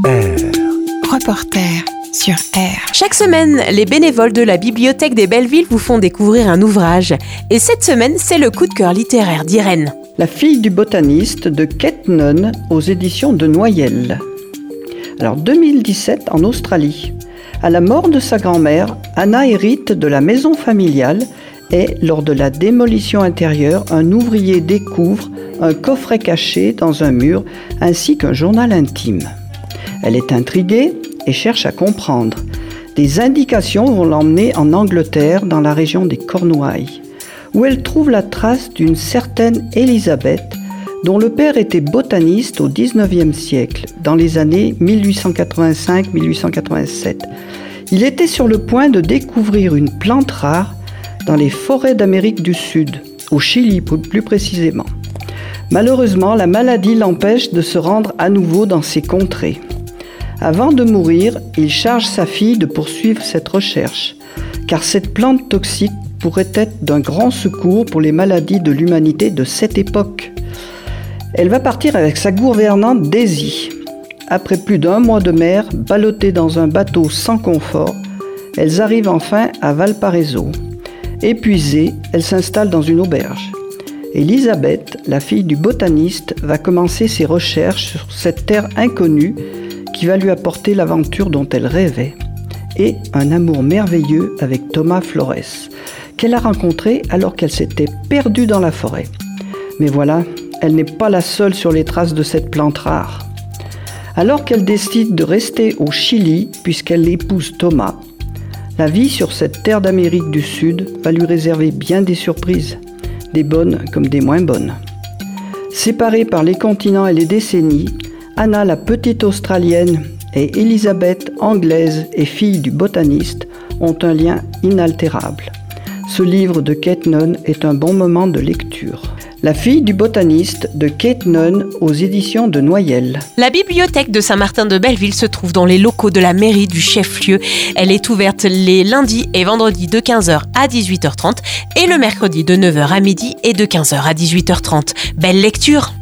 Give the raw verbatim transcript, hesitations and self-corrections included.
R. Reporter sur R. Chaque semaine, les bénévoles de la Bibliothèque des Bellevilles vous font découvrir un ouvrage. Et cette semaine, c'est le coup de cœur littéraire d'Irène. La fille du botaniste de Kate Nunn aux éditions de Noyelles. Alors deux mille dix-sept en Australie. À la mort de sa grand-mère, Anna hérite de la maison familiale et, lors de la démolition intérieure, un ouvrier découvre un coffret caché dans un mur ainsi qu'un journal intime. Elle est intriguée et cherche à comprendre. Des indications vont l'emmener en Angleterre, dans la région des Cornouailles, où elle trouve la trace d'une certaine Élisabeth, dont le père était botaniste au dix-neuvième siècle, dans les années mille huit cent quatre-vingt-cinq à mille huit cent quatre-vingt-sept. Il était sur le point de découvrir une plante rare dans les forêts d'Amérique du Sud, au Chili plus précisément. Malheureusement, la maladie l'empêche de se rendre à nouveau dans ces contrées. Avant de mourir, il charge sa fille de poursuivre cette recherche, car cette plante toxique pourrait être d'un grand secours pour les maladies de l'humanité de cette époque. Elle va partir avec sa gouvernante Daisy. Après plus d'un mois de mer, ballottées dans un bateau sans confort, elles arrivent enfin à Valparaiso. Épuisée, elle s'installe dans une auberge. Elisabeth, la fille du botaniste, va commencer ses recherches sur cette terre inconnue qui va lui apporter l'aventure dont elle rêvait et un amour merveilleux avec Thomas Flores, qu'elle a rencontré alors qu'elle s'était perdue dans la forêt. Mais voilà, elle n'est pas la seule sur les traces de cette plante rare. Alors qu'elle décide de rester au Chili puisqu'elle épouse Thomas, la vie sur cette terre d'Amérique du Sud va lui réserver bien des surprises, des bonnes comme des moins bonnes. Séparées par les continents et les décennies, Anna, la petite Australienne, et Elisabeth, anglaise et fille du botaniste, ont un lien inaltérable. Ce livre de Kate Nunn est un bon moment de lecture. La fille du botaniste de Kate Nunn aux éditions de Noyelles. La bibliothèque de Saint-Martin-de-Belleville se trouve dans les locaux de la mairie du chef-lieu. Elle est ouverte les lundis et vendredis de quinze heures à dix-huit heures trente et le mercredi de neuf heures à midi et de quinze heures à dix-huit heures trente. Belle lecture!